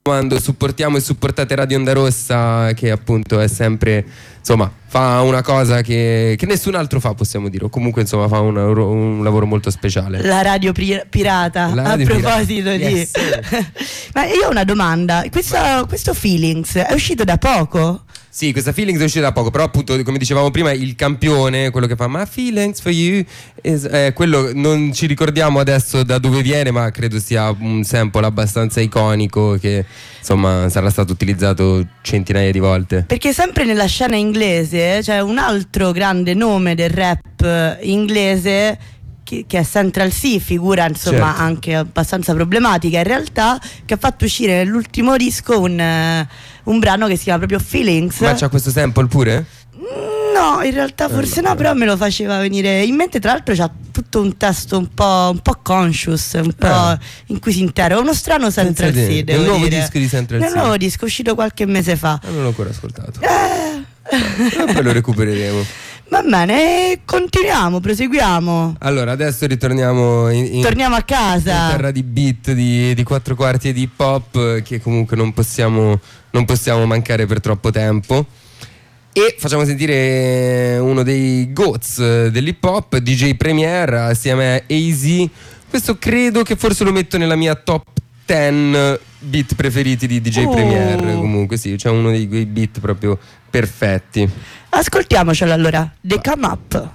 raccomando, supportiamo e supportate Radio Onda Rossa, che appunto è sempre, insomma, fa una cosa che nessun altro fa, possiamo dire, o comunque insomma fa un lavoro molto speciale. La radio pirata, la radio a proposito pirata. di Yes. Ma io ho una domanda, questo Feelings è uscito da poco? Sì, questa Feelings è uscita da poco, però appunto come dicevamo prima il campione, quello che fa ma Feelings for you, quello non ci ricordiamo adesso da dove viene, ma credo sia un sample abbastanza iconico che insomma sarà stato utilizzato centinaia di volte. Perché sempre nella scena inglese c'è un altro grande nome del rap inglese che è Central C, figura insomma certo, anche abbastanza problematica in realtà, che ha fatto uscire nell'ultimo disco un brano che si chiama proprio Feelings. Ma c'ha questo sample pure? No, in realtà forse no, però me lo faceva venire in mente. Tra l'altro c'ha tutto un testo un po' conscious, un po' in cui si interroga. Uno strano Central C, devo dire. È un nuovo disco di Central C. È un nuovo disco uscito qualche mese fa. Non l'ho ancora ascoltato. Poi lo recupereremo. Va bene, continuiamo, proseguiamo. Allora, adesso ritorniamo torniamo a casa, in terra di beat, di 4 quarti e di hip hop, che comunque non possiamo mancare per troppo tempo. E facciamo sentire uno dei GOATs dell'hip hop, DJ Premier assieme a AZ. Questo credo che forse lo metto nella mia top 10 beat preferiti di DJ Premier. Comunque sì, c'è uno di quei beat proprio perfetti. Ascoltiamocelo allora, The Come Up.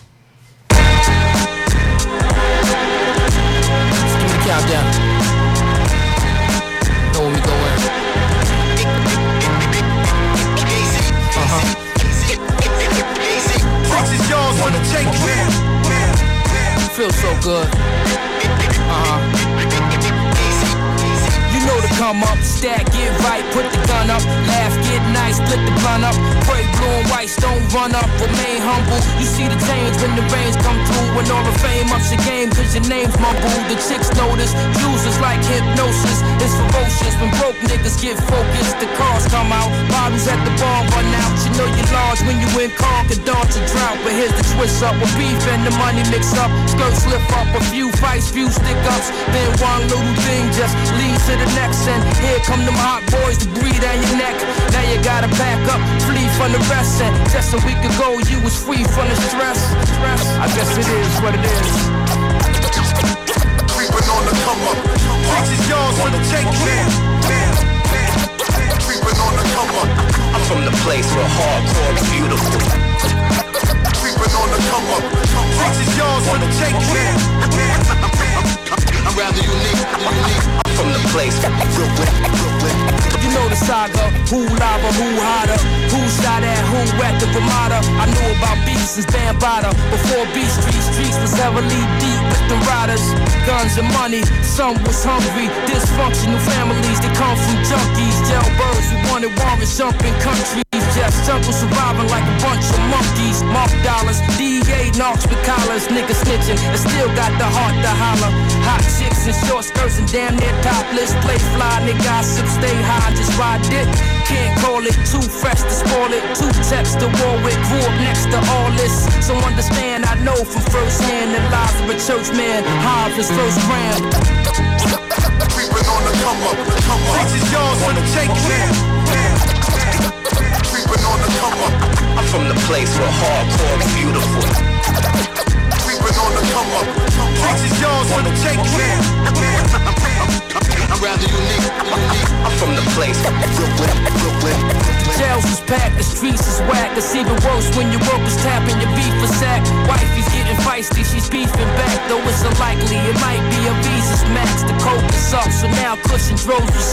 Feels so good. You know to come up, stack, get right, put the gun up, laugh, get nice, split the blunt up, pray blue and white, don't run up, remain humble. You see the change when the rains come through, when all the fame ups your game, cause your name's mumbled. The chicks notice, users like hypnosis, it's ferocious. When broke niggas get focused, the cars come out, bottles at the bar run out. You know you're large when you in car, could dodge a drought, but here's the twist up, with beef and the money mix up, skirts slip up, a few fights, few stick ups, then one little thing just leads to the next, and here come them hot boys to breathe down your neck. Now you gotta back up, flee from the rest, and just a week ago you was free from the stress. I guess it is what it is. Creeping on the come up, bitches yours for the taking. Creeping on the come up, I'm from the place where hardcore is beautiful. Creeping on the come up, bitches yours for the taking. I'm rather unique. I'm from the place You know the saga, who lava, who hotter, who shot at, who at the Ramada. I knew about beats since Bambaataa, before Beat Streets was heavily deep with the riders. Guns and money, some was hungry, dysfunctional families, they come from junkies, jailbirds who wanted warrants, jumping countries. Just jungle surviving like a bunch of monkeys. Mark dollars, DEA knocks with collars, niggas snitching and still got the heart to holler. Hot chicks in short skirts and damn near topless. Play fly, nigga gossip, stay high, just ride it. Can't call it too fresh to spoil it. Two texts to war with, grew up next to all this. So understand, I know from first hand the lives of a church man. High of his first gram. creeping on the come up, bitches yours for the taking. Creeping on the come up, I'm from the place where hardcore is beautiful. Creeping on the come up, bitches yours for the taking. I'm rather unique. I'm from the place Jails is packed, the streets is whack. It's even worse when your workers tapping your beef for sack. Wifey's getting feisty, she's beefing back. Though it's unlikely, it might be a Visa's max. The coke is up, so now cushion droves